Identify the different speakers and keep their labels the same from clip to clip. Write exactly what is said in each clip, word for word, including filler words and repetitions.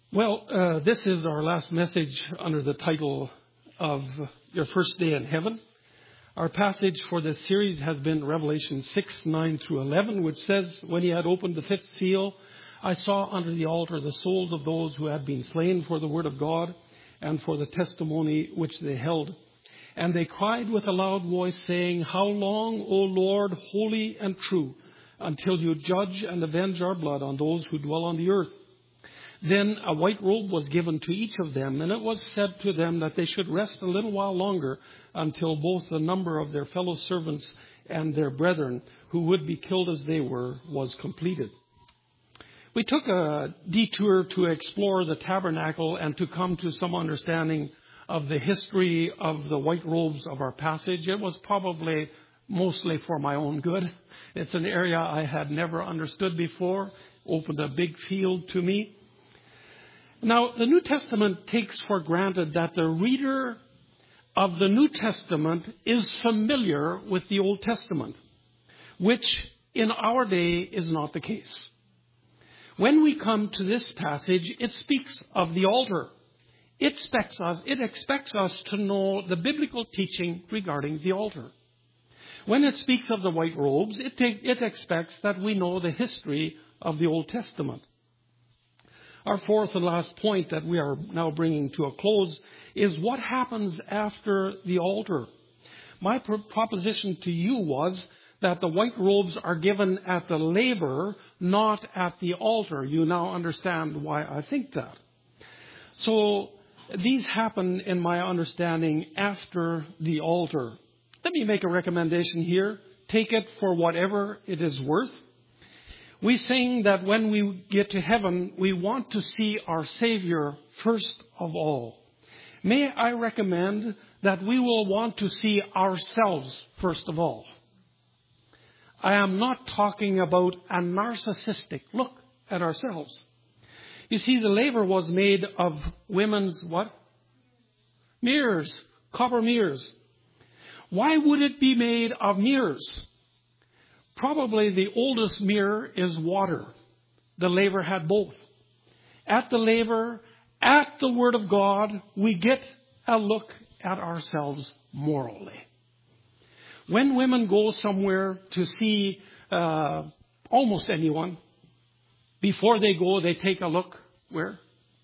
Speaker 1: Well, uh, this is our last message under the title of Your First Day in Heaven. Our passage for this series has been Revelation six, nine through eleven, which says, "When he had opened the fifth seal, I saw under the altar the souls of those who had been slain for the word of God and for the testimony which they held. And they cried with a loud voice, saying, How long, O Lord, holy and true, until you judge and avenge our blood on those who dwell on the earth? Then a white robe was given to each of them, and it was said to them that they should rest a little while longer until both the number of their fellow servants and their brethren, who would be killed as they were, was completed." We took a detour to explore the tabernacle and to come to some understanding of the history of the white robes of our passage. It was probably mostly for my own good. It's an area I had never understood before, opened a big field to me. Now, the New Testament takes for granted that the reader of the New Testament is familiar with the Old Testament, which in our day is not the case. When we come to this passage, it speaks of the altar. It expects us, it expects us to know the biblical teaching regarding the altar. When it speaks of the white robes, it, take, it expects that we know the history of the Old Testament. Our fourth and last point that we are now bringing to a close is what happens after the altar. My pro- proposition to you was that the white robes are given at the laver, not at the altar. You now understand why I think that. So these happen, in my understanding, after the altar. Let me make a recommendation here. Take it for whatever it is worth. We sing that when we get to heaven, we want to see our Savior first of all. May I recommend that we will want to see ourselves first of all. I am not talking about a narcissistic look at ourselves. You see, the laver was made of women's what? Mirrors, copper mirrors. Why would it be made of mirrors? Probably the oldest mirror is water. The laver had both. At the laver, at the Word of God, we get a look at ourselves morally. When women go somewhere to see uh, almost anyone, before they go, they take a look. Where?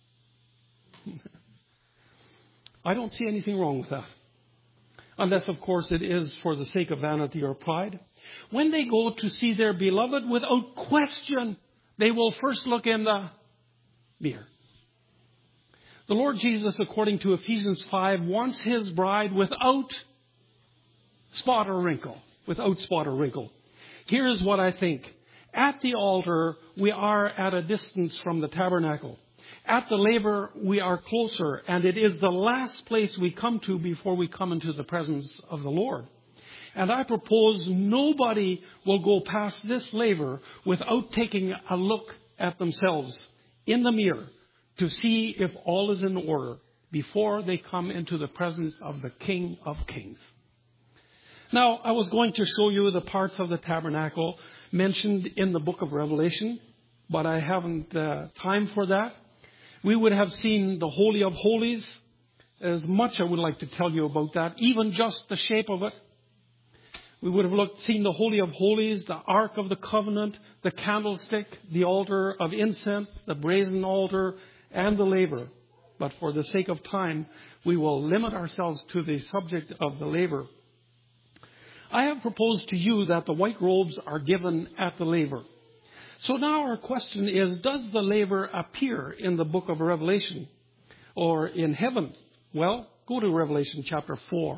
Speaker 1: I don't see anything wrong with that. Unless, of course, it is for the sake of vanity or pride. When they go to see their beloved, without question, they will first look in the mirror. The Lord Jesus, according to Ephesians five, wants His bride without spot or wrinkle. Without spot or wrinkle. Here is what I think. At the altar, we are at a distance from the tabernacle. At the laver, we are closer, and it is the last place we come to before we come into the presence of the Lord. And I propose nobody will go past this laver without taking a look at themselves in the mirror to see if all is in order before they come into the presence of the King of Kings. Now, I was going to show you the parts of the tabernacle mentioned in the book of Revelation, but I haven't uh, time for that. We would have seen the Holy of Holies. There's much I would like to tell you about that, even just the shape of it. We would have looked, seen the Holy of Holies, the Ark of the Covenant, the candlestick, the altar of incense, the brazen altar, and the laver. But for the sake of time, we will limit ourselves to the subject of the laver. I have proposed to you that the white robes are given at the laver. So now our question is, does the laver appear in the book of Revelation or in heaven? Well, go to Revelation chapter four.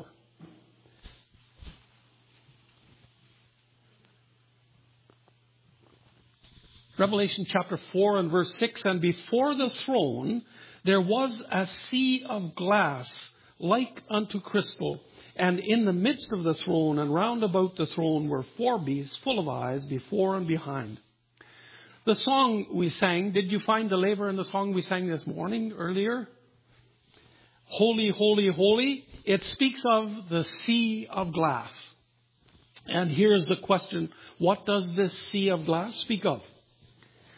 Speaker 1: Revelation chapter four and verse six, "And before the throne there was a sea of glass like unto crystal, and in the midst of the throne and round about the throne were four beasts full of eyes before and behind." The song we sang, did you find the laver in the song we sang this morning earlier? Holy, holy, holy. It speaks of the sea of glass. And here's the question, what does this sea of glass speak of?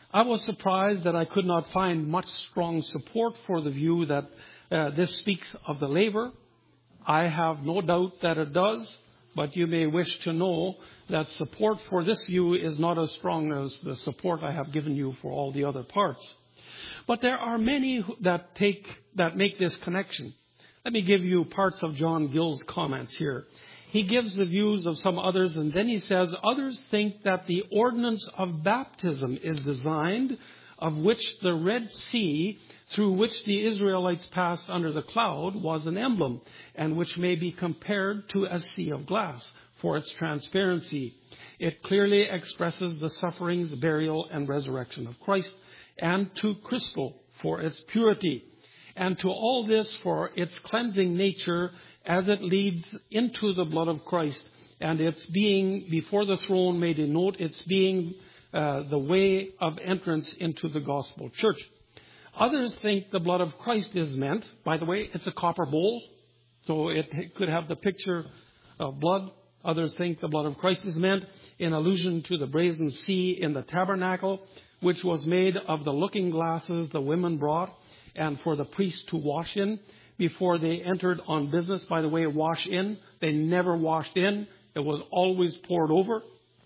Speaker 1: I was surprised that I could not find much strong support for the view that uh, this speaks of the laver. I have no doubt that it does, but you may wish to know that support for this view is not as strong as the support I have given you for all the other parts. But there are many that take that make this connection. Let me give you parts of John Gill's comments here. He gives the views of some others, and then he says, others think that the ordinance of baptism is designed, of which the Red Sea, through which the Israelites passed under the cloud, was an emblem, and which may be compared to a sea of glass for its transparency. It clearly expresses the sufferings, burial, and resurrection of Christ, and to crystal for its purity, and to all this for its cleansing nature as it leads into the blood of Christ, and its being before the throne may denote its being uh, the way of entrance into the gospel church. Others think the blood of Christ is meant. By the way, it's a copper bowl, so it could have the picture of blood. Others think the blood of Christ is meant in allusion to the brazen sea in the tabernacle, which was made of the looking glasses the women brought, and for the priest to wash in before they entered on business. By the way, wash in. They never washed in. It was always poured over.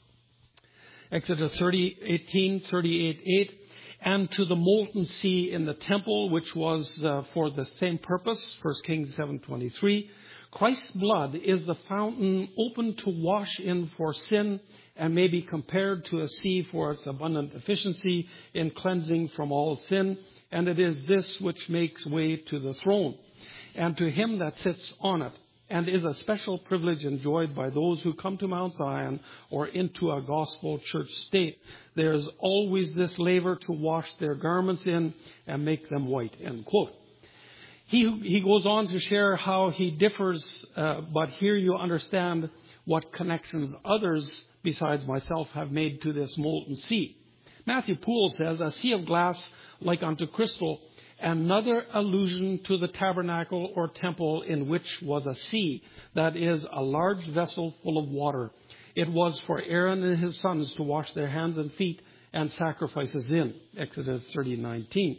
Speaker 1: Exodus thirty, eighteen, thirty-eight, eight. And to the molten sea in the temple, which was uh, for the same purpose, First Kings seven twenty-three. Christ's blood is the fountain open to wash in for sin, and may be compared to a sea for its abundant efficiency in cleansing from all sin. And it is this which makes way to the throne, and to him that sits on it, and is a special privilege enjoyed by those who come to Mount Zion or into a gospel church state. There is always this laver to wash their garments in and make them white. End quote. He, he goes on to share how he differs, uh, but here you understand what connections others besides myself have made to this molten sea. Matthew Poole says, a sea of glass like unto crystal, another allusion to the tabernacle or temple in which was a sea, that is, a large vessel full of water. It was for Aaron and his sons to wash their hands and feet and sacrifices in, Exodus thirty nineteen.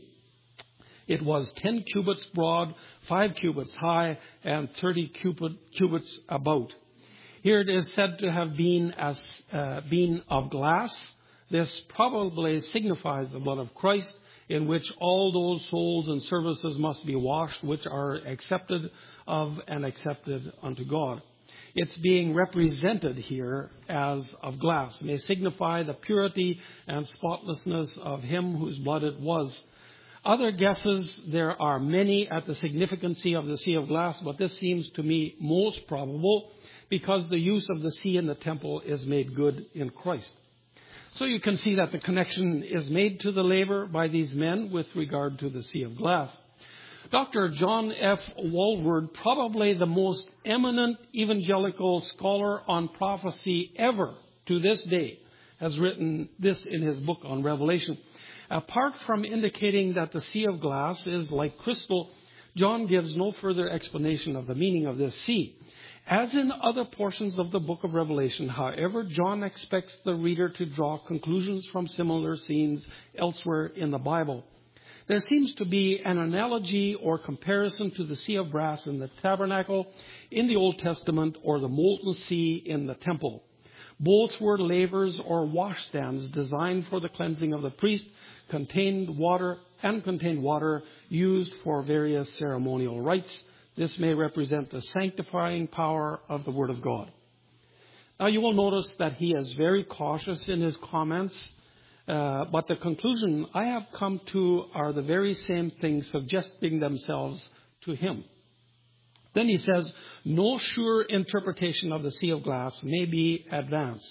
Speaker 1: It was ten cubits broad, five cubits high, and thirty cubits about. Here it is said to have been as uh, been of glass. This probably signifies the blood of Christ, in which all those souls and services must be washed, which are accepted of and accepted unto God. It's being represented here as of glass, may signify the purity and spotlessness of him whose blood it was. Other guesses, there are many at the significancy of the sea of glass, but this seems to me most probable because the use of the sea in the temple is made good in Christ. So you can see that the connection is made to the laver by these men with regard to the sea of glass. Doctor John F. Walvoord, probably the most eminent evangelical scholar on prophecy ever to this day, has written this in his book on Revelation. Apart from indicating that the sea of glass is like crystal, John gives no further explanation of the meaning of this sea. As in other portions of the book of Revelation, however, John expects the reader to draw conclusions from similar scenes elsewhere in the Bible. There seems to be an analogy or comparison to the sea of brass in the tabernacle in the Old Testament or the molten sea in the temple. Both were lavers or washstands designed for the cleansing of the priest, contained water and contained water used for various ceremonial rites. This may represent the sanctifying power of the Word of God. Now you will notice that he is very cautious in his comments, uh, but the conclusion I have come to are the very same things suggesting themselves to him. Then he says, no sure interpretation of the sea of glass may be advanced.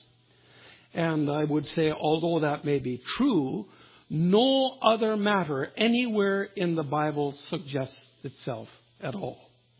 Speaker 1: And I would say, although that may be true, no other matter anywhere in the Bible suggests itself at all.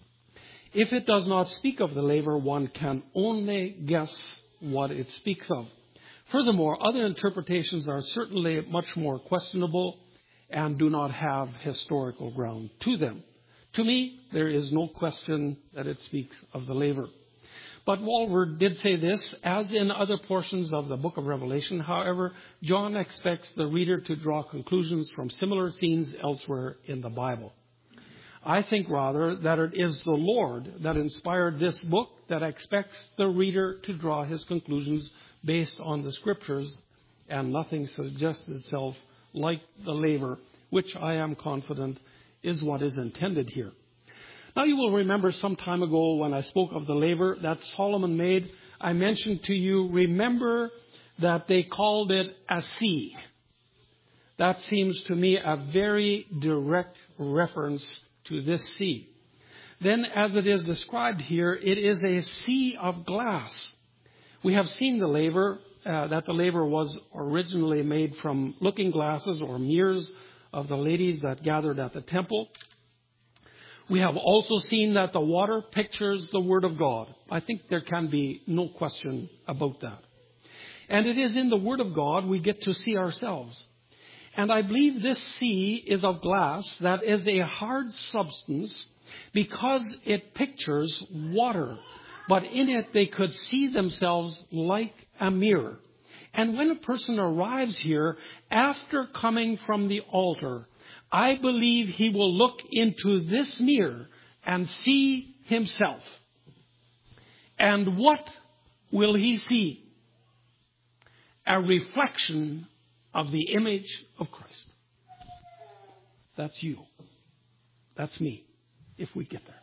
Speaker 1: If it does not speak of the laver, one can only guess what it speaks of. Furthermore, other interpretations are certainly much more questionable and do not have historical ground to them. To me, there is no question that it speaks of the laver. But Walvoord did say this, as in other portions of the book of Revelation, however, John expects the reader to draw conclusions from similar scenes elsewhere in the Bible. I think rather that it is the Lord that inspired this book that expects the reader to draw his conclusions based on the Scriptures, and nothing suggests itself like the laver, which I am confident is what is intended here. Now you will remember some time ago when I spoke of the laver that Solomon made, I mentioned to you, remember that they called it a sea. That seems to me a very direct reference to this sea. Then, as it is described here, it is a sea of glass. We have seen the laver, uh, that the laver was originally made from looking glasses or mirrors of the ladies that gathered at the temple. We have also seen that the water pictures the Word of God. I think there can be no question about that. And it is in the Word of God we get to see ourselves. And I believe this sea is of glass that is a hard substance because it pictures water. But in it they could see themselves like a mirror. And when a person arrives here after coming from the altar, I believe he will look into this mirror and see himself. And what will he see? A reflection of the image of Christ. That's you. That's me, if we get there.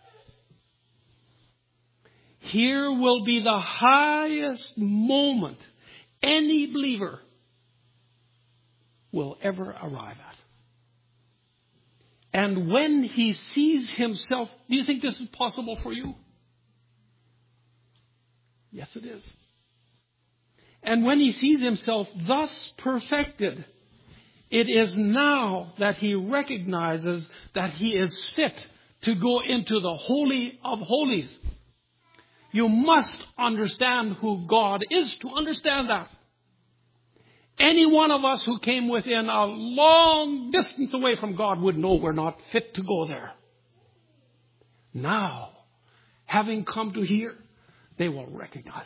Speaker 1: Here will be the highest moment any believer will ever arrive at. And when he sees himself, do you think this is possible for you? Yes, it is. And when he sees himself thus perfected, it is now that he recognizes that he is fit to go into the Holy of Holies. You must understand who God is to understand that. Any one of us who came within a long distance away from God would know we're not fit to go there. Now, having come to here, they will recognize.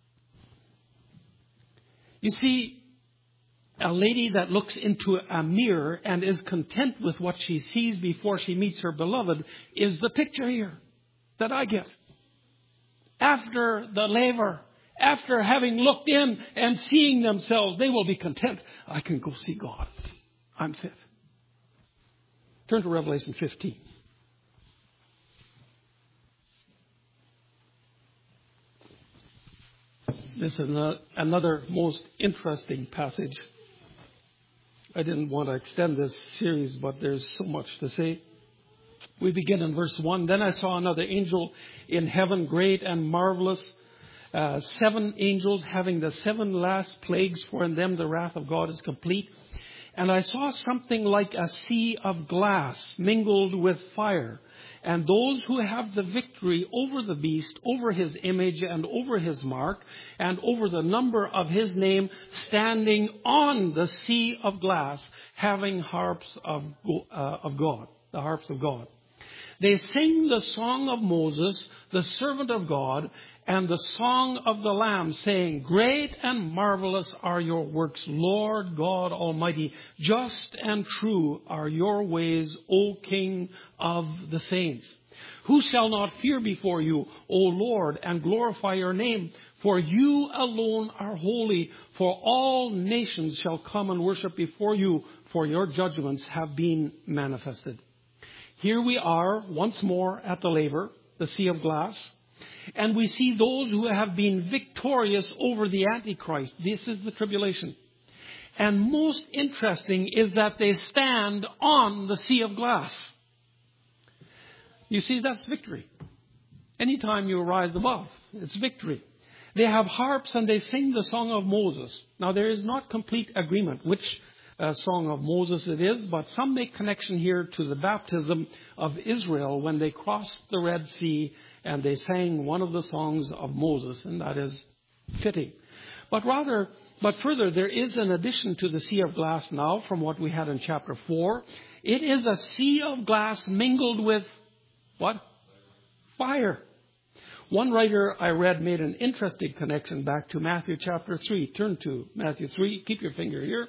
Speaker 1: You see, a lady that looks into a mirror and is content with what she sees before she meets her beloved is the picture here that I get. After the laver, after having looked in and seeing themselves, they will be content. I can go see God. I'm fit. Turn to Revelation fifteen. This is another most interesting passage. I didn't want to extend this series, but there's so much to say. We begin in verse one. Then I saw another angel in heaven, great and marvelous, uh, seven angels having the seven last plagues, for in them the wrath of God is complete. And I saw something like a sea of glass mingled with fire. And those who have the victory over the beast, over his image and over his mark, and over the number of his name, standing on the sea of glass, having harps of, uh, of God, the harps of God. They sing the song of Moses, the servant of God, and the song of the Lamb, saying, Great and marvelous are your works, Lord God Almighty. Just and true are your ways, O King of the saints. Who shall not fear before you, O Lord, and glorify your name? For you alone are holy, for all nations shall come and worship before you, for your judgments have been manifested. Here we are once more at the laver, the sea of glass, and we see those who have been victorious over the Antichrist. This is the tribulation. And most interesting is that they stand on the sea of glass. You see, that's victory. Anytime you rise above, it's victory. They have harps and they sing the song of Moses. Now, there is not complete agreement which uh, song of Moses it is, but some make connection here to the baptism of Israel when they crossed the Red Sea and they sang one of the songs of Moses, and that is fitting. But rather, but further, there is an addition to the sea of glass now from what we had in chapter four. It is a sea of glass mingled with what? Fire. One writer I read made an interesting connection back to Matthew chapter three. Turn to Matthew three. Keep your finger here.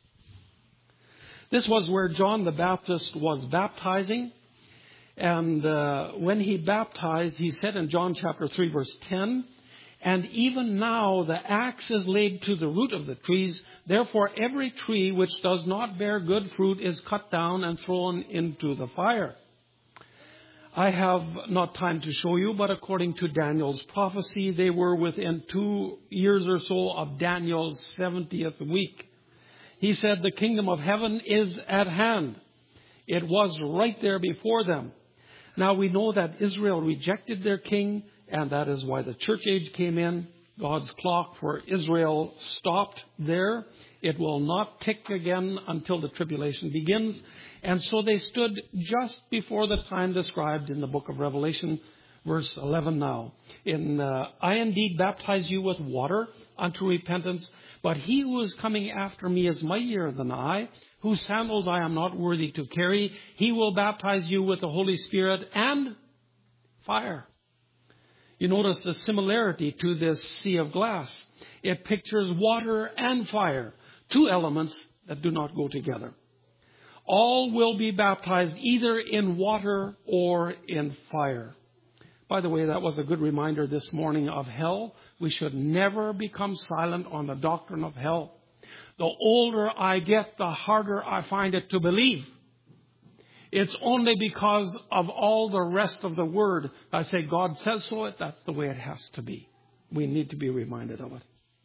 Speaker 1: This was where John the Baptist was baptizing. And uh, when he baptized, he said in John chapter three, verse ten, "And even now the axe is laid to the root of the trees. Therefore every tree which does not bear good fruit is cut down and thrown into the fire." I have not time to show you, but according to Daniel's prophecy, they were within two years or so of Daniel's seventieth week. He said the kingdom of heaven is at hand. It was right there before them. Now we know that Israel rejected their king, and that is why the church age came in. God's clock for Israel stopped there. It will not tick again until the tribulation begins. And so they stood just before the time described in the book of Revelation, verse eleven now. In, uh, I indeed baptize you with water unto repentance, but he who is coming after me is mightier than I, whose sandals I am not worthy to carry. He will baptize you with the Holy Spirit and fire. You notice the similarity to this sea of glass. It pictures water and fire, two elements that do not go together. All will be baptized either in water or in fire. By the way, that was a good reminder this morning of hell. We should never become silent on the doctrine of hell. The older I get, the harder I find it to believe. It's only because of all the rest of the word. I say God says so, that's the way it has to be. We need to be reminded of it.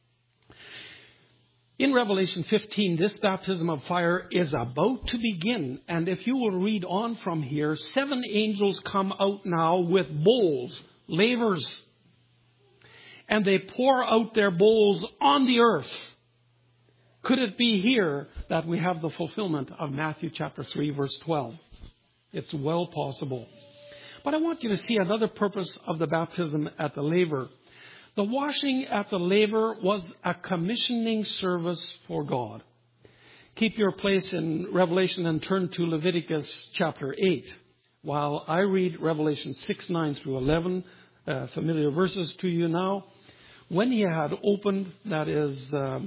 Speaker 1: In Revelation fifteen, this baptism of fire is about to begin. And if you will read on from here, seven angels come out now with bowls, lavers. And they pour out their bowls on the earth. Could it be here that we have the fulfillment of Matthew chapter three, verse twelve? It's well possible. But I want you to see another purpose of the baptism at the laver. The washing at the laver was a commissioning service for God. Keep your place in Revelation and turn to Leviticus chapter eight. While I read Revelation six, nine through eleven, uh, familiar verses to you now. When he had opened, that is... Uh,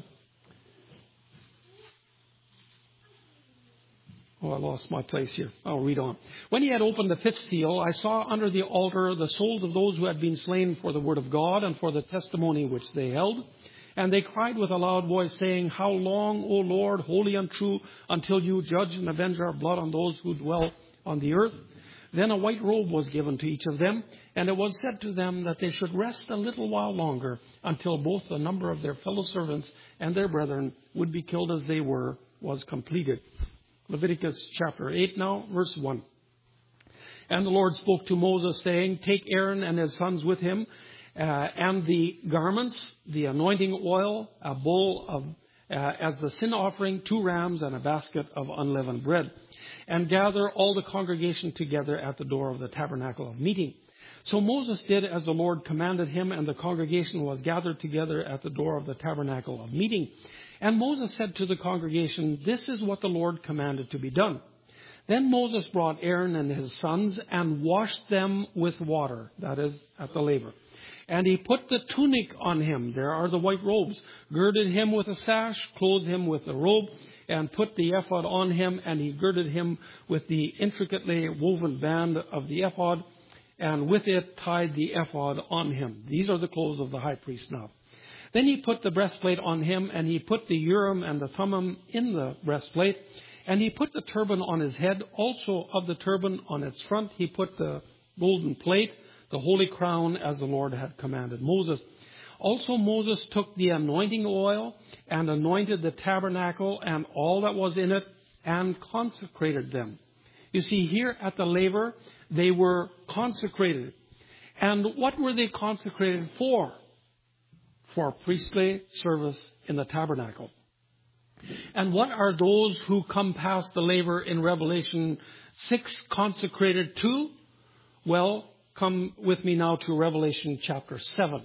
Speaker 1: Oh, I lost my place here. I'll read on. When he had opened the fifth seal, I saw under the altar the souls of those who had been slain for the word of God and for the testimony which they held. And they cried with a loud voice, saying, How long, O Lord, holy and true, until you judge and avenge our blood on those who dwell on the earth? Then a white robe was given to each of them, and it was said to them that they should rest a little while longer, until both the number of their fellow servants and their brethren would be killed as they were, was completed. Leviticus chapter eight now, verse one. And the Lord spoke to Moses, saying, Take Aaron and his sons with him, uh, and the garments, the anointing oil, a bowl of, uh, as the sin offering, two rams, and a basket of unleavened bread. And gather all the congregation together at the door of the tabernacle of meeting. So Moses did as the Lord commanded him, and the congregation was gathered together at the door of the tabernacle of meeting. And Moses said to the congregation, This is what the Lord commanded to be done. Then Moses brought Aaron and his sons and washed them with water, that is, at the laver. And he put the tunic on him, there are the white robes, girded him with a sash, clothed him with a robe, and put the ephod on him, and he girded him with the intricately woven band of the ephod, and with it tied the ephod on him. These are the clothes of the high priest now. Then he put the breastplate on him, and he put the Urim and the Thummim in the breastplate, and he put the turban on his head. Also of the turban on its front, he put the golden plate, the holy crown, as the Lord had commanded Moses. Also Moses took the anointing oil and anointed the tabernacle and all that was in it, and consecrated them. You see, here at the laver, they were consecrated. And what were they consecrated for? For priestly service in the tabernacle. And what are those who come past the laver in Revelation six consecrated to? Well, come with me now to Revelation chapter seven.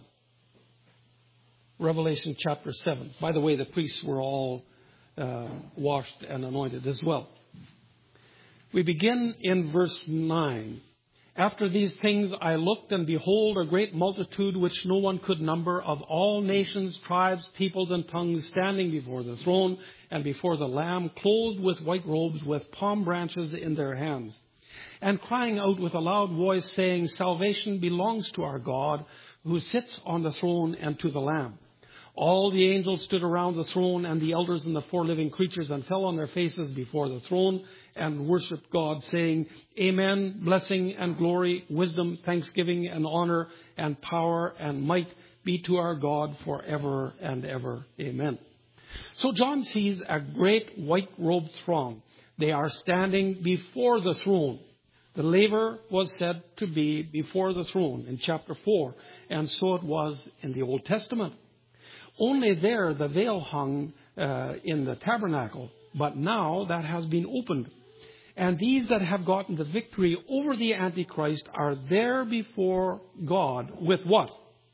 Speaker 1: Revelation chapter seven. By the way, the priests were all uh, washed and anointed as well. We begin in verse nine. After these things I looked, and behold, a great multitude which no one could number, of all nations, tribes, peoples, and tongues, standing before the throne and before the Lamb, clothed with white robes, with palm branches in their hands, and crying out with a loud voice, saying, Salvation belongs to our God, who sits on the throne, and to the Lamb. All the angels stood around the throne, and the elders and the four living creatures, and fell on their faces before the throne, and worshipped God, saying, Amen, blessing and glory, wisdom, thanksgiving and honor and power and might be to our God forever and ever. Amen. So John sees a great white-robed throng. They are standing before the throne. The laver was said to be before the throne in chapter four, and so it was in the Old Testament. Only there the veil hung uh, in the tabernacle, but now that has been opened. And these that have gotten the victory over the Antichrist are there before God with what?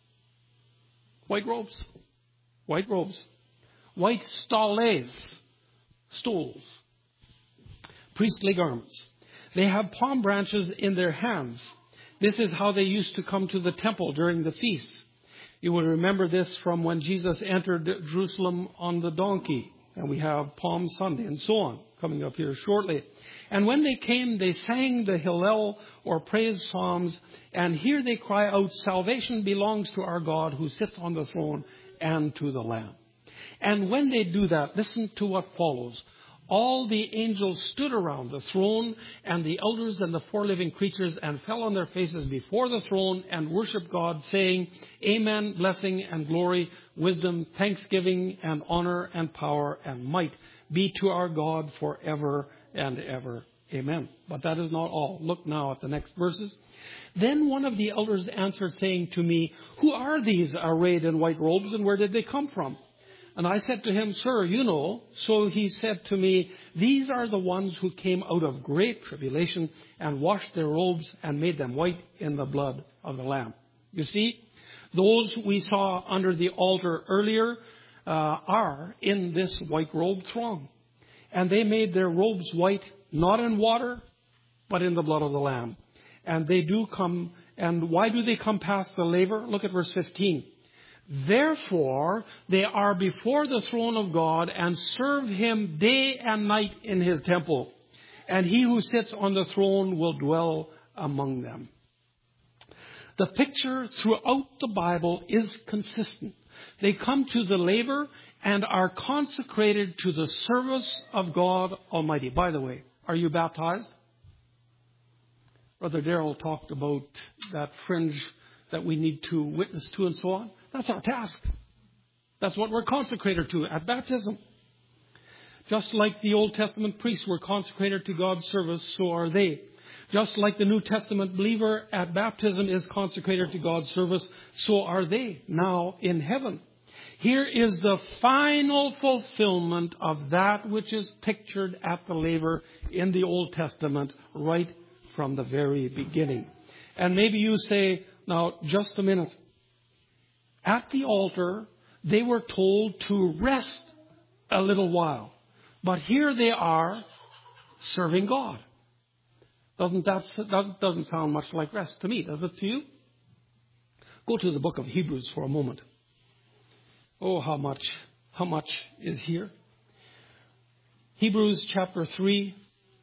Speaker 1: White robes. White robes. White stoles. Stoles. Priestly garments. They have palm branches in their hands. This is how they used to come to the temple during the feasts. You will remember this from when Jesus entered Jerusalem on the donkey. And we have Palm Sunday and so on coming up here shortly. And when they came, they sang the Hallel or praise psalms. And here they cry out, Salvation belongs to our God who sits on the throne and to the Lamb. And when they do that, listen to what follows. All the angels stood around the throne, and the elders and the four living creatures, and fell on their faces before the throne and worshipped God, saying, Amen, blessing and glory, wisdom, thanksgiving and honor and power and might be to our God forever and ever. Amen. But that is not all. Look now at the next verses. Then one of the elders answered, saying to me, Who are these arrayed in white robes, and where did they come from? And I said to him, Sir, you know. So he said to me, These are the ones who came out of great tribulation and washed their robes and made them white in the blood of the Lamb. You see, those we saw under the altar earlier uh, are in this white robe throng. And they made their robes white, not in water, but in the blood of the Lamb. And they do come, and why do they come past the laver? Look at verse fifteen. Therefore, they are before the throne of God and serve him day and night in his temple. And he who sits on the throne will dwell among them. The picture throughout the Bible is consistent. They come to the laver and are consecrated to the service of God Almighty. By the way, are you baptized? Brother Darrell talked about that fringe that we need to witness to and so on. That's our task. That's what we're consecrated to at baptism. Just like the Old Testament priests were consecrated to God's service, so are they. Just like the New Testament believer at baptism is consecrated to God's service, so are they now in heaven. Here is the final fulfillment of that which is pictured at the laver in the Old Testament right from the very beginning. And maybe you say, now, just a minute. At the altar, they were told to rest a little while. But here they are serving God. Doesn't that, that doesn't sound much like rest to me, does it to you? Go to the book of Hebrews for a moment. Oh, how much, how much is here? Hebrews chapter three.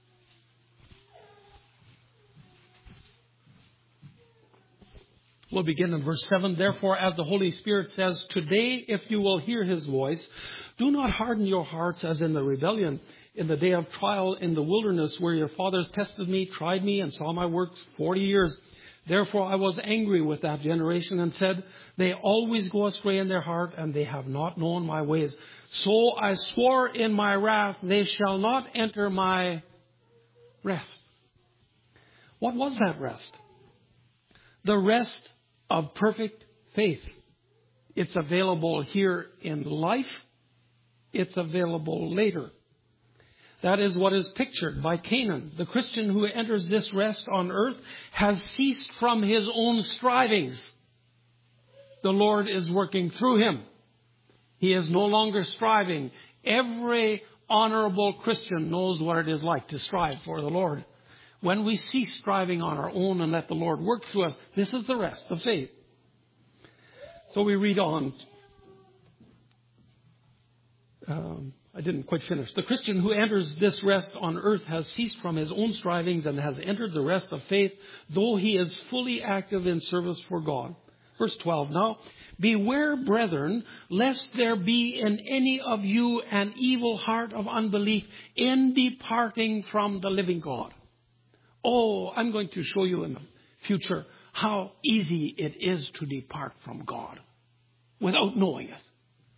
Speaker 1: We'll begin in verse seven. Therefore, as the Holy Spirit says, Today, if you will hear his voice, do not harden your hearts as in the rebellion, in the day of trial in the wilderness, where your fathers tested me, tried me, and saw my works forty years. Therefore, I was angry with that generation and said, They always go astray in their heart, and they have not known my ways. So I swore in my wrath, they shall not enter my rest. What was that rest? The rest of perfect faith. It's available here in life. It's available later. That is what is pictured by Canaan. The Christian who enters this rest on earth has ceased from his own strivings. The Lord is working through him. He is no longer striving. Every honorable Christian knows what it is like to strive for the Lord. When we cease striving on our own and let the Lord work through us, this is the rest of faith. So we read on. Um, I didn't quite finish. The Christian who enters this rest on earth has ceased from his own strivings and has entered the rest of faith, though he is fully active in service for God. Verse twelve now. Beware, brethren, lest there be in any of you an evil heart of unbelief in departing from the living God. Oh, I'm going to show you in the future how easy it is to depart from God without knowing it.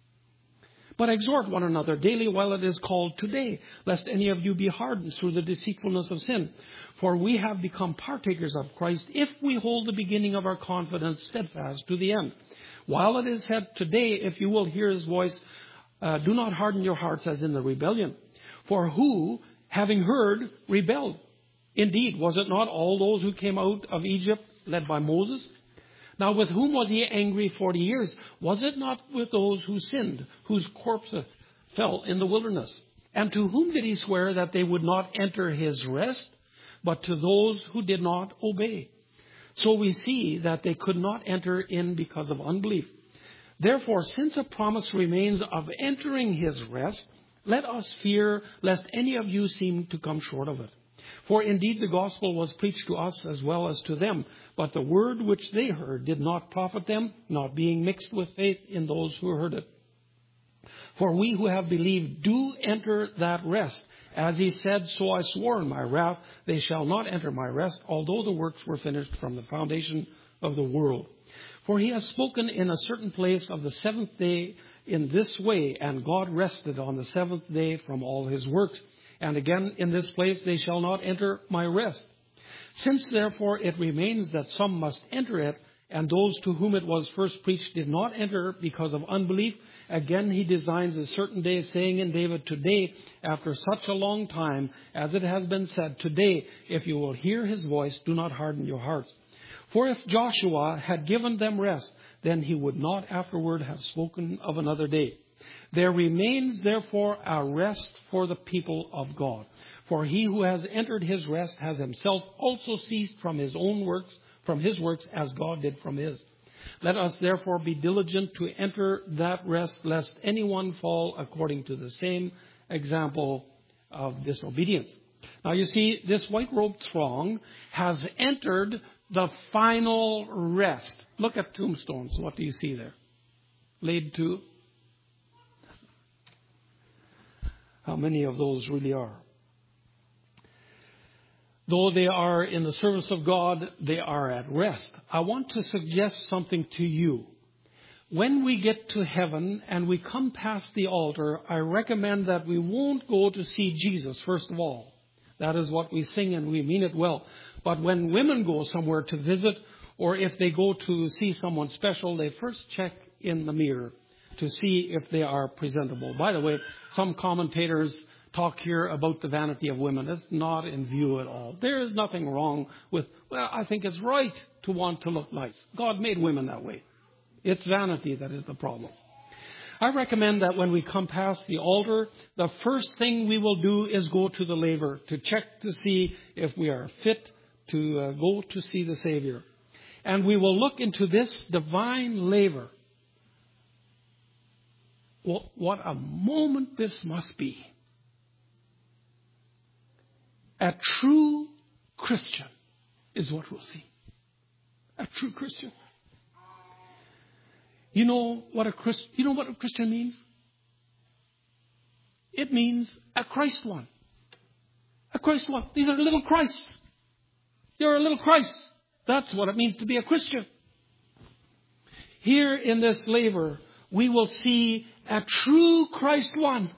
Speaker 1: But exhort one another daily while it is called today, lest any of you be hardened through the deceitfulness of sin. For we have become partakers of Christ if we hold the beginning of our confidence steadfast to the end. While it is said today, if you will hear his voice, uh, do not harden your hearts as in the rebellion. For who, having heard, rebelled? Indeed, was it not all those who came out of Egypt led by Moses? Now, with whom was he angry forty years? Was it not with those who sinned, whose corpses fell in the wilderness? And to whom did he swear that they would not enter his rest, but to those who did not obey? So we see that they could not enter in because of unbelief. Therefore, since a promise remains of entering his rest, let us fear lest any of you seem to come short of it. For indeed the gospel was preached to us as well as to them, but the word which they heard did not profit them, not being mixed with faith in those who heard it. For we who have believed do enter that rest. As he said, so I swore in my wrath, they shall not enter my rest, although the works were finished from the foundation of the world. For he has spoken in a certain place of the seventh day in this way, and God rested on the seventh day from all his works. And again, in this place they shall not enter my rest. Since therefore it remains that some must enter it, and those to whom it was first preached did not enter because of unbelief, again he designs a certain day, saying in David, today, after such a long time, as it has been said, today, if you will hear his voice, do not harden your hearts. For if Joshua had given them rest, then he would not afterward have spoken of another day. There remains therefore a rest for the people of God. For he who has entered his rest has himself also ceased from his own works, from his works as God did from his. Let us therefore be diligent to enter that rest, lest anyone fall according to the same example of disobedience. Now you see, this white-robed throng has entered the final rest. Look at tombstones. What do you see there? Laid to. How many of those really are? Though they are in the service of God, they are at rest. I want to suggest something to you. When we get to heaven and we come past the altar, I recommend that we won't go to see Jesus, first of all. That is what we sing and we mean it well. But when women go somewhere to visit, or if they go to see someone special, they first check in the mirror to see if they are presentable. By the way, some commentators talk here about the vanity of women. It's not in view at all. There is nothing wrong with, well, I think it's right to want to look nice. God made women that way. It's vanity that is the problem. I recommend that when we come past the altar, the first thing we will do is go to the laver to check to see if we are fit to uh, go to see the Savior. And we will look into this divine laver. Well, what a moment this must be. A true Christian is what we'll see. A true Christian. You know what a Christ, you know what a Christian means? It means a Christ one. A Christ one. These are little Christs. You're a little Christ. That's what it means to be a Christian. Here in this laver, we will see a true Christ one.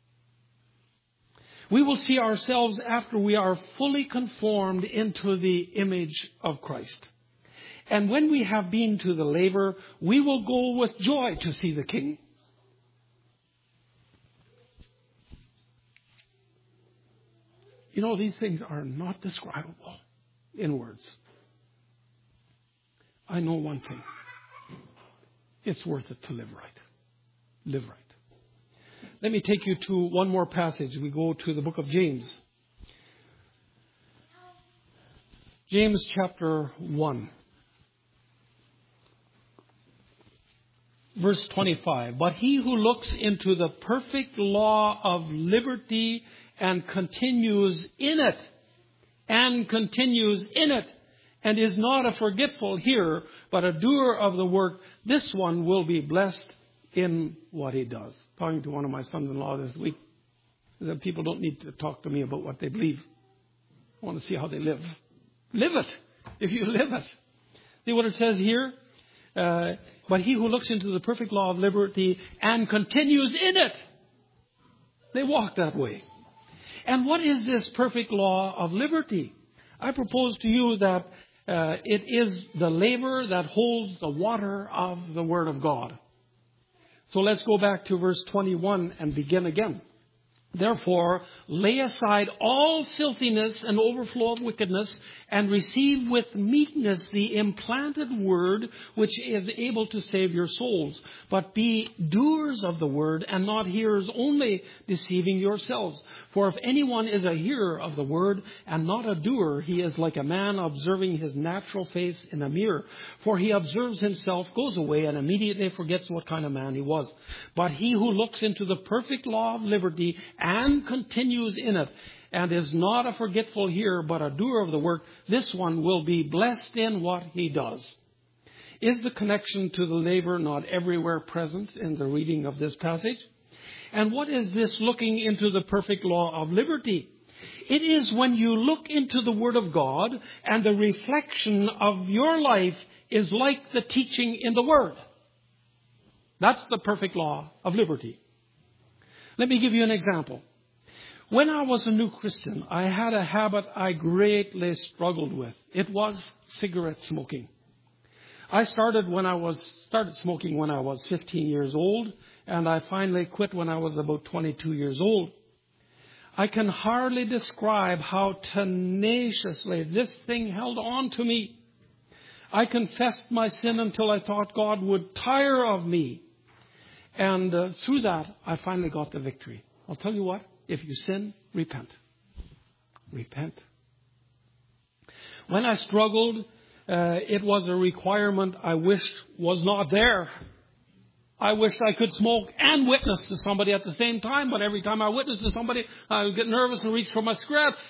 Speaker 1: We will see ourselves after we are fully conformed into the image of Christ. And when we have been to the laver, we will go with joy to see the King. You know, these things are not describable in words. I know one thing. It's worth it to live right. Live right. Let me take you to one more passage. We go to the book of James. James chapter one. Verse twenty-five. But he who looks into the perfect law of liberty and continues in it, and continues in it, and is not a forgetful hearer, but a doer of the work, this one will be blessed in what he does. Talking to one of my sons-in-law this week, that people don't need to talk to me about what they believe. I want to see how they live. Live it, if you live it. See what it says here? Uh, but he who looks into the perfect law of liberty and continues in it, they walk that way. And what is this perfect law of liberty? I propose to you that uh, it is the laver that holds the water of the Word of God. So let's go back to verse twenty-one and begin again. Therefore, lay aside all filthiness and overflow of wickedness, and receive with meekness the implanted word, which is able to save your souls. But be doers of the word, and not hearers only, deceiving yourselves. For if anyone is a hearer of the word, and not a doer, he is like a man observing his natural face in a mirror. For he observes himself, goes away, and immediately forgets what kind of man he was. But he who looks into the perfect law of liberty, and continues in it, and is not a forgetful hearer, but a doer of the work, this one will be blessed in what he does. Is the connection to the laver not everywhere present in the reading of this passage? And what is this looking into the perfect law of liberty? It is when you look into the Word of God, and the reflection of your life is like the teaching in the Word. That's the perfect law of liberty. Let me give you an example. When I was a new Christian, I had a habit I greatly struggled with. It was cigarette smoking. I started when I was started smoking when I was fifteen years old, and I finally quit when I was about twenty-two years old. I can hardly describe how tenaciously this thing held on to me. I confessed my sin until I thought God would tire of me. And uh, through that, I finally got the victory. I'll tell you what, if you sin, repent. Repent. When I struggled, uh, it was a requirement I wished was not there. I wished I could smoke and witness to somebody at the same time, but every time I witnessed to somebody, I would get nervous and reach for my cigarettes.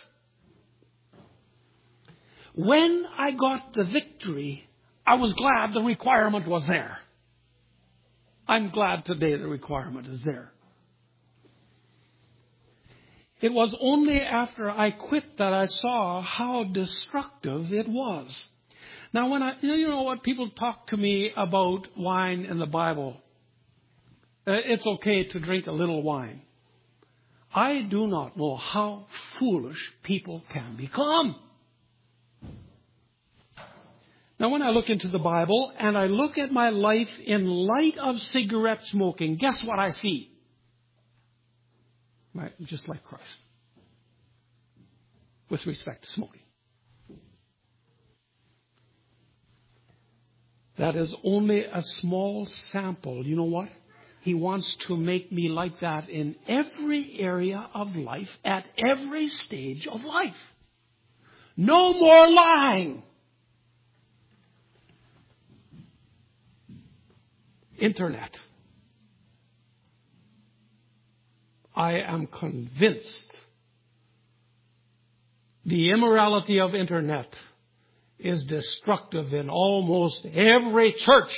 Speaker 1: When I got the victory, I was glad the requirement was there. I'm glad today the requirement is there. It was only after I quit that I saw how destructive it was. Now, when I, you know what, people talk to me about wine in the Bible. Uh, it's okay to drink a little wine. I do not know how foolish people can become. Now, when I look into the Bible and I look at my life in light of cigarette smoking, guess what I see? Right, just like Christ. With respect to smoking. That is only a small sample. You know what? He wants to make me like that in every area of life, at every stage of life. No more lying. Internet. I am convinced the immorality of internet is destructive in almost every church.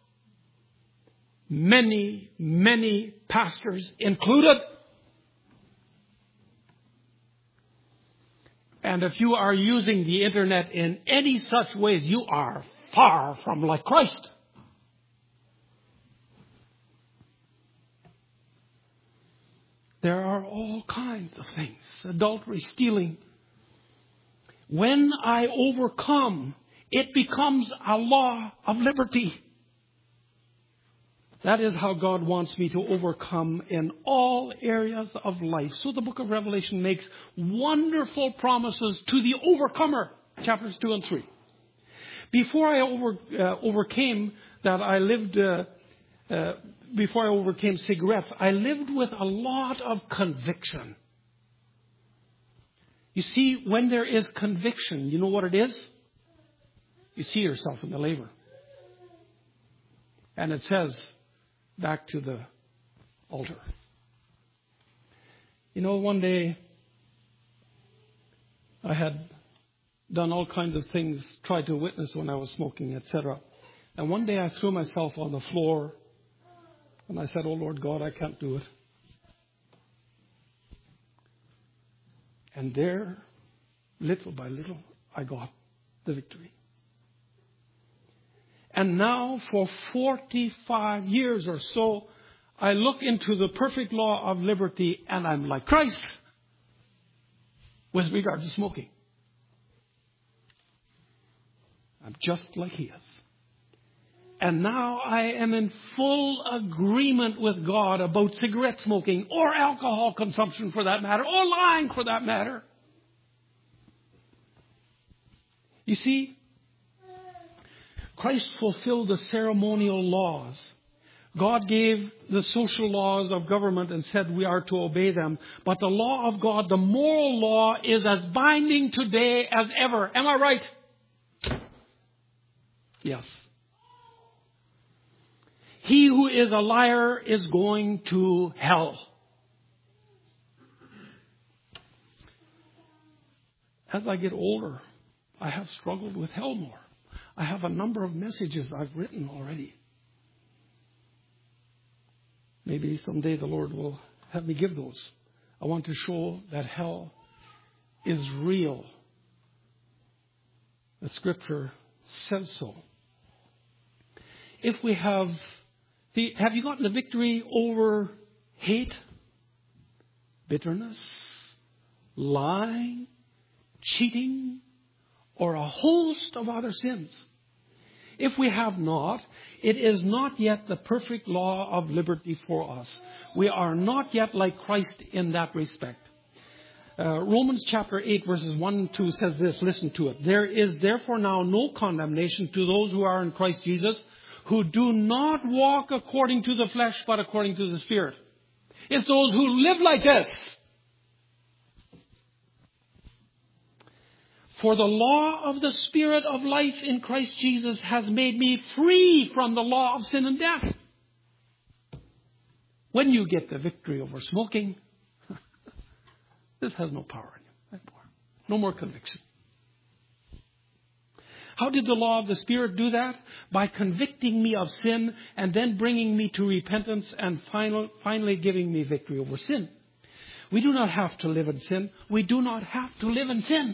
Speaker 1: Many, many pastors included. And if you are using the internet in any such ways, you are far from like Christ. There are all kinds of things. Adultery, stealing. When I overcome, it becomes a law of liberty. That is how God wants me to overcome in all areas of life. So the book of Revelation makes wonderful promises to the overcomer. Chapters two and three. Before I over, uh, overcame that, I lived... Uh, uh, before I overcame cigarettes, I lived with a lot of conviction. You see, when there is conviction, you know what it is? You see yourself in the laver. And it says, back to the altar. You know, one day I had done all kinds of things, tried to witness when I was smoking, et cetera. And one day I threw myself on the floor and I said, "Oh Lord God, I can't do it." And there, little by little, I got the victory. And now for forty-five years or so, I look into the perfect law of liberty and I'm like Christ with regard to smoking. I'm just like He is. And now I am in full agreement with God about cigarette smoking or alcohol consumption for that matter, or lying for that matter. You see, Christ fulfilled the ceremonial laws. God gave the social laws of government and said we are to obey them. But the law of God, the moral law, is as binding today as ever. Am I right? Yes. He who is a liar is going to hell. As I get older, I have struggled with hell more. I have a number of messages I've written already. Maybe someday the Lord will have me give those. I want to show that hell is real. The Scripture says so. If we have the, have you gotten the victory over hate, bitterness, lying, cheating, or a host of other sins? If we have not, it is not yet the perfect law of liberty for us. We are not yet like Christ in that respect. Uh, Romans chapter eight verses one and two says this, listen to it. There is therefore now no condemnation to those who are in Christ Jesus, who do not walk according to the flesh, but according to the Spirit. It's those who live like this. For the law of the Spirit of life in Christ Jesus has made me free from the law of sin and death. When you get the victory over smoking, this has no power in you anymore. No more conviction. How did the law of the Spirit do that? By convicting me of sin and then bringing me to repentance and final, finally giving me victory over sin. We do not have to live in sin. We do not have to live in sin.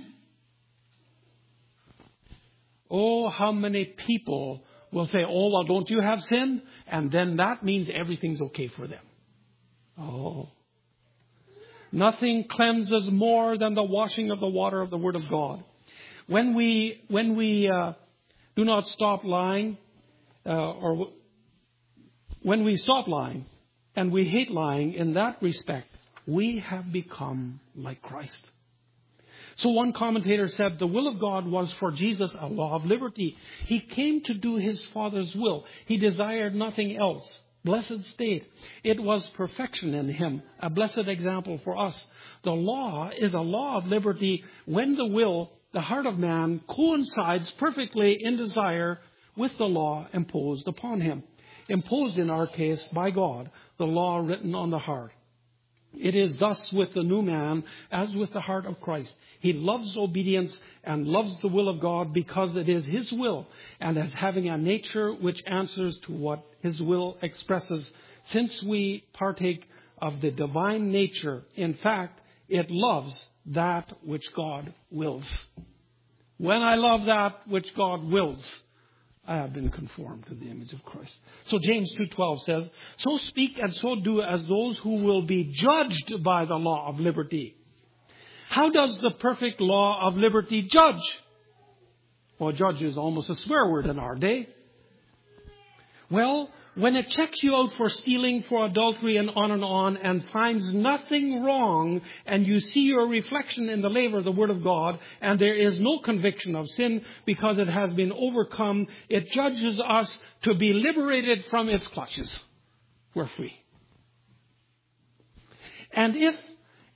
Speaker 1: Oh, how many people will say, "Oh, well, don't you have sin?" And then that means everything's okay for them. Oh. Nothing cleanses more than the washing of the water of the Word of God. When we when we uh, do not stop lying, uh, or w- when we stop lying and we hate lying in that respect, we have become like Christ. So one commentator said the will of God was for Jesus a law of liberty. He came to do His Father's will. He desired nothing else. Blessed state. It was perfection in Him, a blessed example for us. The law is a law of liberty when the will, the heart of man, coincides perfectly in desire with the law imposed upon him. Imposed in our case by God, the law written on the heart. It is thus with the new man as with the heart of Christ. He loves obedience and loves the will of God because it is His will, and as having a nature which answers to what His will expresses. Since we partake of the divine nature, in fact, it loves that which God wills. When I love that which God wills, I have been conformed to the image of Christ. So James two twelve says, "So speak and so do as those who will be judged by the law of liberty." How does the perfect law of liberty judge? Well, judge is almost a swear word in our day. Well, when it checks you out for stealing, for adultery, and on and on, and finds nothing wrong, and you see your reflection in the laver of the Word of God, and there is no conviction of sin because it has been overcome, it judges us to be liberated from its clutches. We're free. And if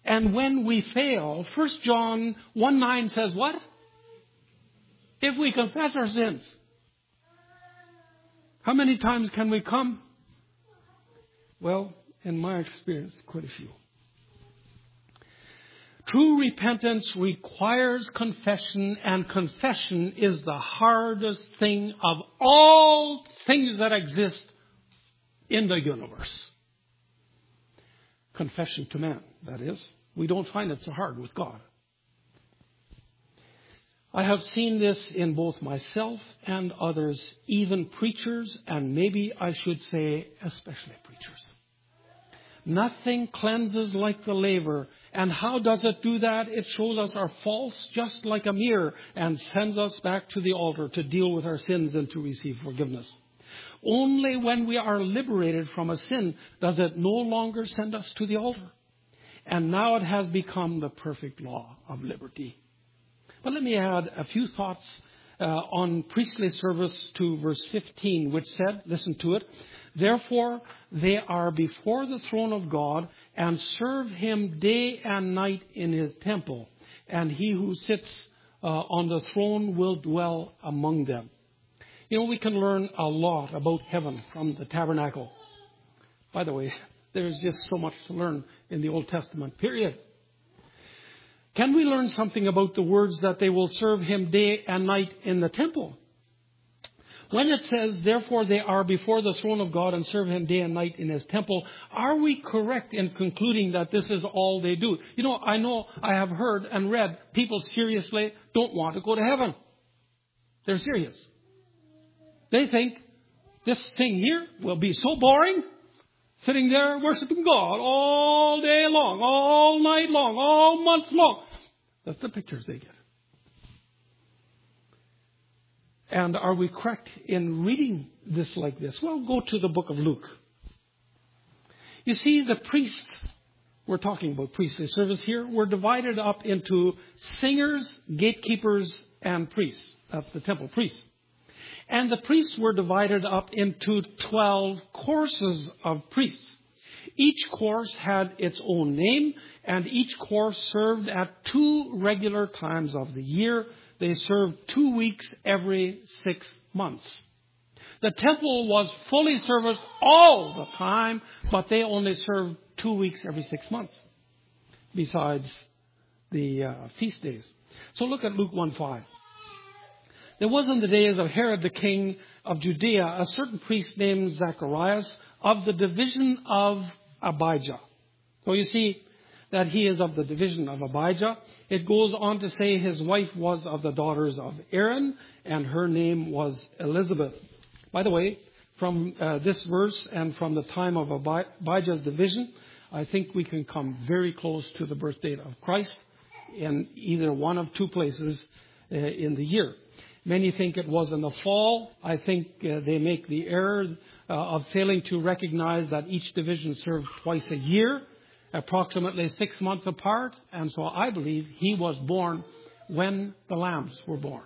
Speaker 1: And when we fail, First John one nine says what? If we confess our sins. How many times can we come? Well, in my experience, quite a few. True repentance requires confession, and confession is the hardest thing of all things that exist in the universe. Confession to man, that is. We don't find it so hard with God. I have seen this in both myself and others, even preachers, and maybe I should say especially preachers. Nothing cleanses like the laver. And how does it do that? It shows us our faults just like a mirror and sends us back to the altar to deal with our sins and to receive forgiveness. Only when we are liberated from a sin does it no longer send us to the altar. And now it has become the perfect law of liberty. But let me add a few thoughts uh, on priestly service to verse fifteen, which said, listen to it, therefore they are before the throne of God and serve him day and night in his temple. And he who sits uh, on the throne will dwell among them. You know, we can learn a lot about heaven from the tabernacle. By the way, there's just so much to learn in the Old Testament, period. Can we learn something about the words that they will serve him day and night in the temple? When it says, therefore they are before the throne of God and serve him day and night in his temple, are we correct in concluding that this is all they do? You know, I know I have heard and read people seriously don't want to go to heaven. They're serious. They think this thing here will be so boring, sitting there worshiping God all day long, all night long, all month long. That's the pictures they get. And are we correct in reading this like this? Well, go to the book of Luke. You see, the priests, we're talking about priestly service here, were divided up into singers, gatekeepers, and priests. That's the temple priests. And the priests were divided up into twelve courses of priests. Each course had its own name, and each course served at two regular times of the year. They served two weeks every six months. The temple was fully serviced all the time, but they only served two weeks every six months, besides the uh, feast days. So look at Luke one five. There was in the days of Herod the king of Judea a certain priest named Zacharias of the division of Abijah. So you see that he is of the division of Abijah. It goes on to say his wife was of the daughters of Aaron, and her name was Elizabeth. By the way, from uh, this verse and from the time of Abijah's division, I think we can come very close to the birth date of Christ in either one of two places uh, in the year. Many think it was in the fall. I think uh, they make the error uh, of failing to recognize that each division served twice a year, approximately six months apart. And so I believe he was born when the lambs were born.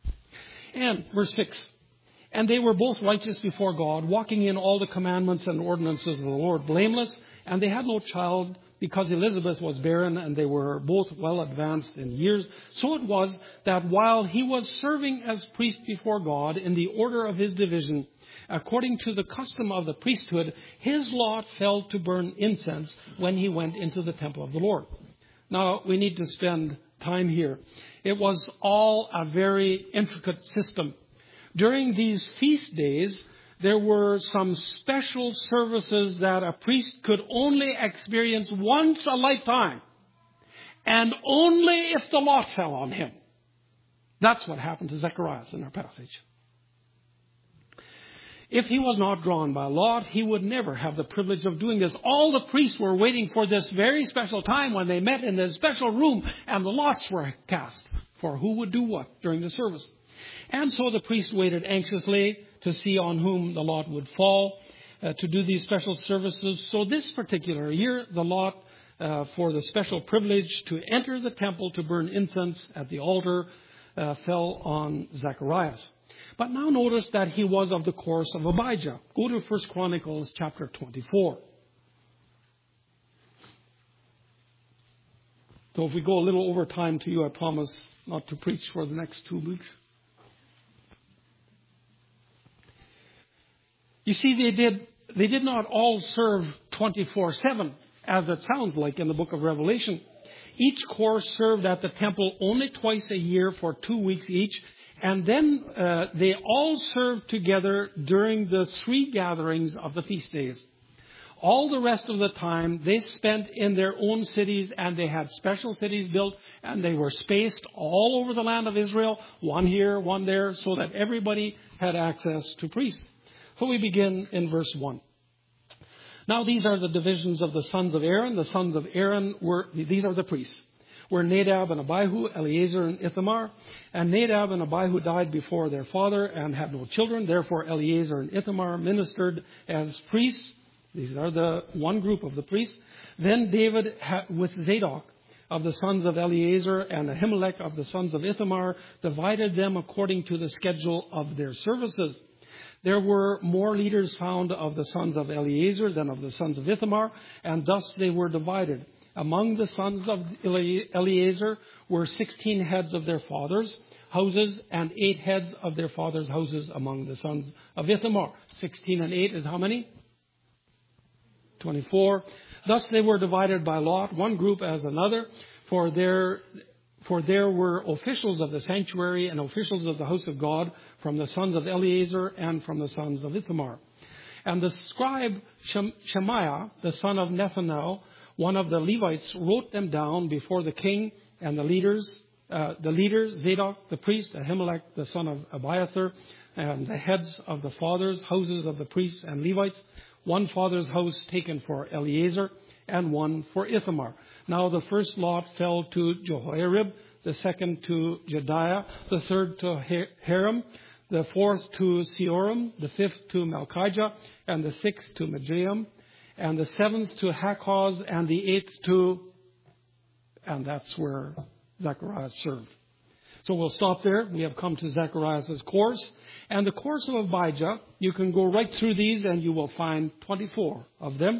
Speaker 1: And verse six, and they were both righteous before God, walking in all the commandments and ordinances of the Lord, blameless. And they had no child, because Elizabeth was barren and they were both well advanced in years. So it was that while he was serving as priest before God in the order of his division, according to the custom of the priesthood, his lot fell to burn incense when he went into the temple of the Lord. Now, we need to spend time here. It was all a very intricate system. During these feast days, there were some special services that a priest could only experience once a lifetime, and only if the lot fell on him. That's what happened to Zacharias in our passage. If he was not drawn by lot, he would never have the privilege of doing this. All the priests were waiting for this very special time when they met in this special room and the lots were cast for who would do what during the service. And so the priests waited anxiously to see on whom the lot would fall uh, to do these special services. So this particular year, the lot uh, for the special privilege to enter the temple to burn incense at the altar uh, fell on Zacharias. But now notice that he was of the course of Abijah. Go to First Chronicles chapter twenty-four. So if we go a little over time to you, I promise not to preach for the next two weeks. You see, they did they did not all serve twenty-four seven, as it sounds like in the book of Revelation. Each corps served at the temple only twice a year for two weeks each, and then uh, they all served together during the three gatherings of the feast days. All the rest of the time they spent in their own cities, and they had special cities built, and they were spaced all over the land of Israel, one here, one there, so that everybody had access to priests. So we begin in verse one. Now these are the divisions of the sons of Aaron. The sons of Aaron were, these are the priests, were Nadab and Abihu, Eleazar and Ithamar. And Nadab and Abihu died before their father and had no children. Therefore Eleazar and Ithamar ministered as priests. These are the one group of the priests. Then David with Zadok of the sons of Eleazar and Ahimelech of the sons of Ithamar divided them according to the schedule of their services. There were more leaders found of the sons of Eleazar than of the sons of Ithamar, and thus they were divided. Among the sons of Eleazar were sixteen heads of their fathers' houses and eight heads of their fathers' houses among the sons of Ithamar. Sixteen and eight is how many? Twenty-four. Thus they were divided by lot, one group as another, for there, for there were officials of the sanctuary and officials of the house of God from the sons of Eleazar and from the sons of Ithamar. And the scribe Shemaiah, the son of Nethanel, one of the Levites, wrote them down before the king and the leaders, uh, the leader Zadok, the priest, Ahimelech, the son of Abiathar, and the heads of the fathers' houses of the priests and Levites, one father's house taken for Eleazar and one for Ithamar. Now the first lot fell to Jehoiarib, the second to Jediah, the third to Hiram, the fourth to Seorim, the fifth to Malchijah, and the sixth to Majiam, and the seventh to Hakkoz, and the eighth to, and that's where Zechariah served. So we'll stop there. We have come to Zechariah's course. And the course of Abijah, you can go right through these and you will find twenty-four of them.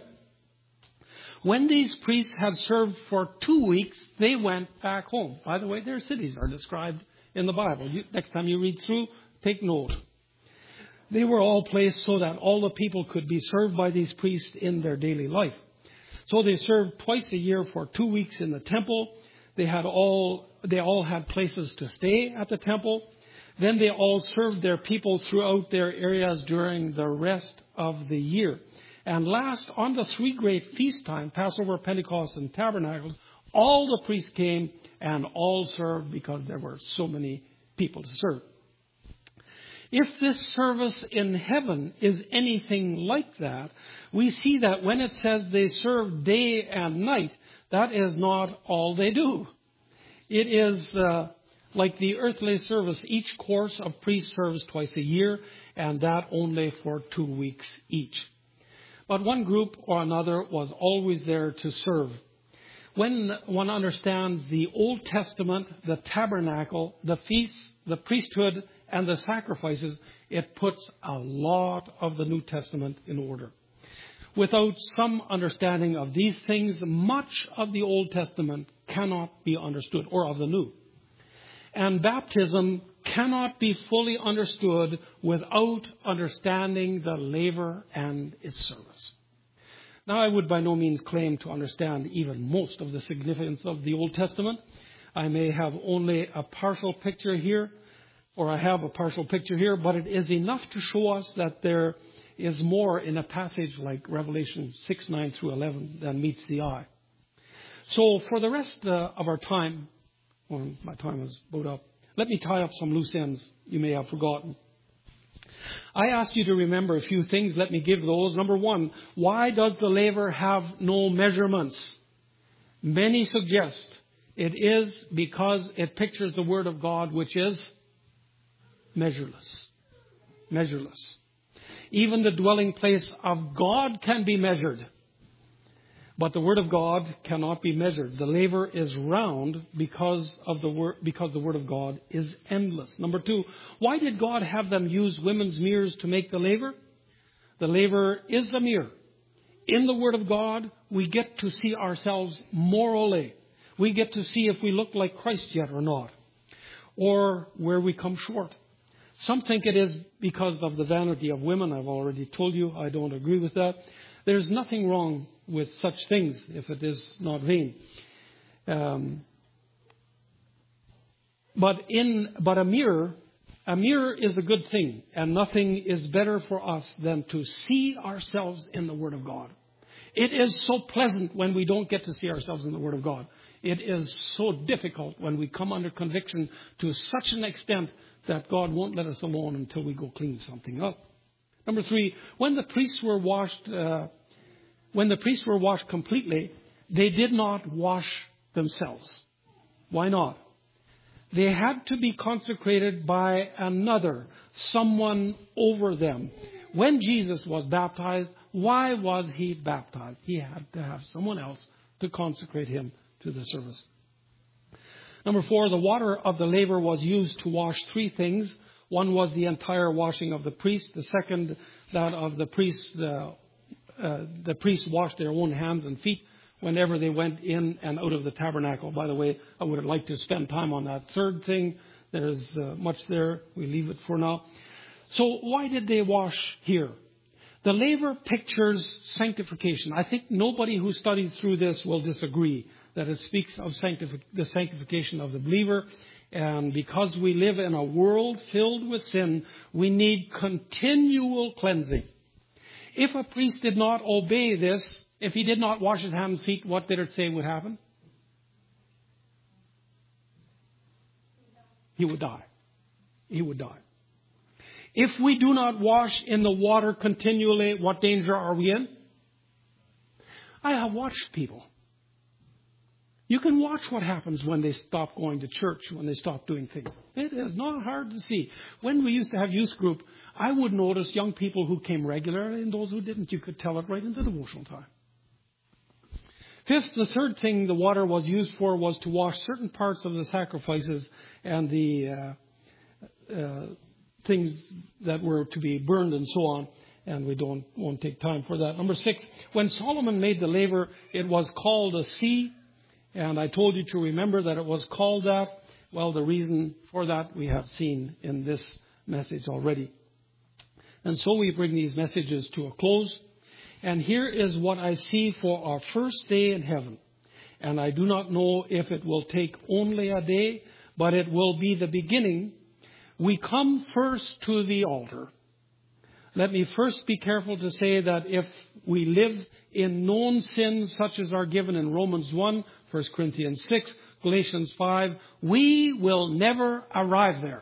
Speaker 1: When these priests had served for two weeks, they went back home. By the way, their cities are described in the Bible. You, next time you read through, take note. They were all placed so that all the people could be served by these priests in their daily life. So they served twice a year for two weeks in the temple. They had all, they all had places to stay at the temple. Then they all served their people throughout their areas during the rest of the year. And last, on the three great feast time, Passover, Pentecost, and Tabernacles, all the priests came and all served because there were so many people to serve. If this service in heaven is anything like that, we see that when it says they serve day and night, that is not all they do. It is uh, like the earthly service. Each course of priests serves twice a year, and that only for two weeks each. But one group or another was always there to serve. When one understands the Old Testament, the tabernacle, the feasts, the priesthood, and the sacrifices, it puts a lot of the New Testament in order. Without some understanding of these things, much of the Old Testament cannot be understood, or of the New. And baptism cannot be fully understood without understanding the laver and its service. Now, I would by no means claim to understand even most of the significance of the Old Testament. I may have only a partial picture here, or I have a partial picture here, but it is enough to show us that there is more in a passage like Revelation six, nine through eleven than meets the eye. So for the rest uh, of our time, well, my time is about up, let me tie up some loose ends you may have forgotten. I asked you to remember a few things. Let me give those. Number one, why does the laver have no measurements? Many suggest it is because it pictures the Word of God, which is measureless. Measureless. Even the dwelling place of God can be measured. But the Word of God cannot be measured. The laver is round because of the word, because the Word of God is endless. Number two, why did God have them use women's mirrors to make the laver? The laver is a mirror. In the Word of God, we get to see ourselves morally. We get to see if we look like Christ yet or not, or where we come short. Some think it is because of the vanity of women. I've already told you I don't agree with that. There's nothing wrong with such things if it is not vain. Um, but in but a mirror, a mirror is a good thing, and nothing is better for us than to see ourselves in the Word of God. It is so pleasant when we don't get to see ourselves in the Word of God. It is so difficult when we come under conviction to such an extent that God won't let us alone until we go clean something up. Number three, when the priests were washed, uh, when the priests were washed completely, they did not wash themselves. Why not? They had to be consecrated by another, someone over them. When Jesus was baptized, why was he baptized? He had to have someone else to consecrate him to the service. Number four, the water of the laver was used to wash three things. One was the entire washing of the priest. The second, that of the priests, the, uh, the priests washed their own hands and feet whenever they went in and out of the tabernacle. By the way, I would have liked to spend time on that third thing. There's uh, much there. We leave it for now. So why did they wash here? The laver pictures sanctification. I think nobody who studies through this will disagree that it speaks of sanctific- the sanctification of the believer. And because we live in a world filled with sin, we need continual cleansing. If a priest did not obey this, if he did not wash his hands and feet, what did it say would happen? He would die. He would die. If we do not wash in the water continually, what danger are we in? I have watched people. You can watch what happens when they stop going to church, when they stop doing things. It is not hard to see. When we used to have youth group, I would notice young people who came regularly and those who didn't. You could tell it right in the devotional time. Fifth, the third thing the water was used for was to wash certain parts of the sacrifices and the uh, uh, things that were to be burned and so on. And we don't won't take time for that. Number six, when Solomon made the laver, it was called a sea. And I told you to remember that it was called that. Well, the reason for that we have seen in this message already. And so we bring these messages to a close. And here is what I see for our first day in heaven. And I do not know if it will take only a day, but it will be the beginning. We come first to the altar. Let me first be careful to say that if we live in known sins such as are given in Romans one, First Corinthians six, Galatians five, we will never arrive there.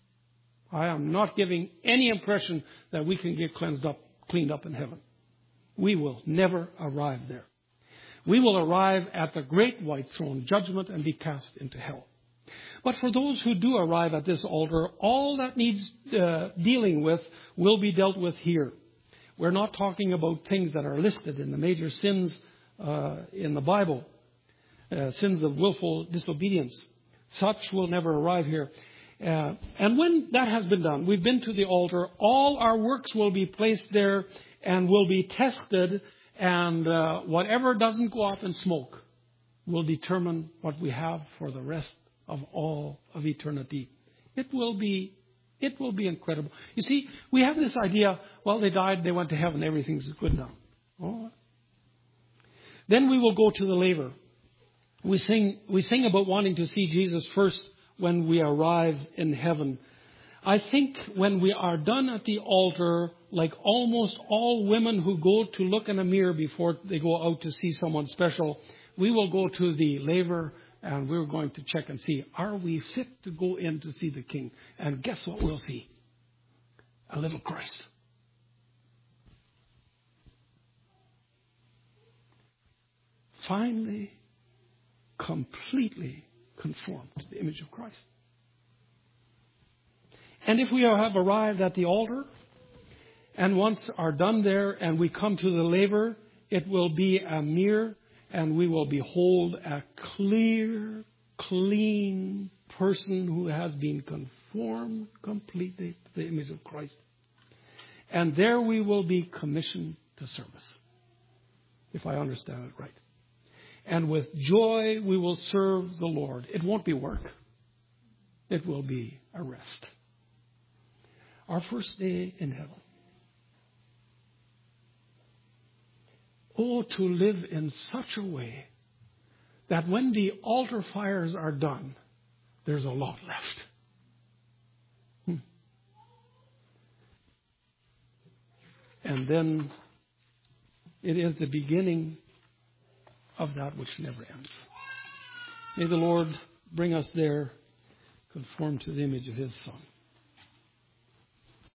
Speaker 1: I am not giving any impression that we can get cleansed up, cleaned up in heaven. We will never arrive there. We will arrive at the great white throne judgment and be cast into hell. But for those who do arrive at this altar, all that needs uh, dealing with will be dealt with here. We're not talking about things that are listed in the major sins uh, in the Bible. Uh, sins of willful disobedience. Such will never arrive here. Uh, and when that has been done, we've been to the altar, all our works will be placed there and will be tested, and uh, whatever doesn't go up in smoke will determine what we have for the rest of all of eternity. It will be, it will be incredible. You see, we have this idea, well, they died, they went to heaven, everything's good now. Oh. Then we will go to the laver. We sing, we sing about wanting to see Jesus first when we arrive in heaven. I think when we are done at the altar, like almost all women who go to look in a mirror before they go out to see someone special, we will go to the laver and we're going to check and see, are we fit to go in to see the King? And guess what we'll see? A little Christ. Finally, completely conformed to the image of Christ. And if we have arrived at the altar, and once are done there, and we come to the laver, it will be a mirror, and we will behold a clear, clean person who has been conformed completely to the image of Christ. And there we will be commissioned to service, if I understand it right. And with joy we will serve the Lord. It won't be work. It will be a rest. Our first day in heaven. Oh, to live in such a way that when the altar fires are done, there's a lot left. Hmm. And then it is the beginning of that which never ends. May the Lord bring us there, conformed to the image of His Son.